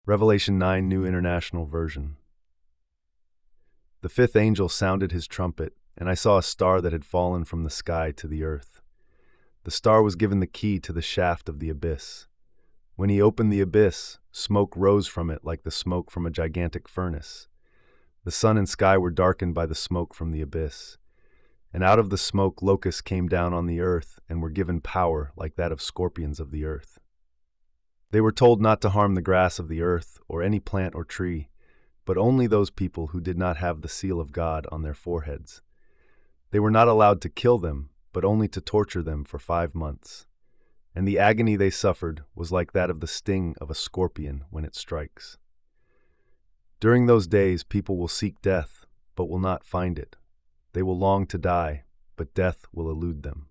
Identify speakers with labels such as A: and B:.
A: Revelation 9, New International Version. The fifth angel sounded his trumpet, and I saw a star that had fallen from the sky to the earth. The star was given the key to the shaft of the abyss. When he opened the abyss, smoke rose from it like the smoke from a gigantic furnace. The sun and sky were darkened by the smoke from the abyss. And out of the smoke locusts came down on the earth and were given power like that of scorpions of the earth. They were told not to harm the grass of the earth or any plant or tree, but only those people who did not have the seal of God on their foreheads. They were not allowed to kill them, but only to torture them for 5 months. And the agony they suffered was like that of the sting of a scorpion when it strikes. During those days people will seek death, but will not find it. They will long to die, but death will elude them.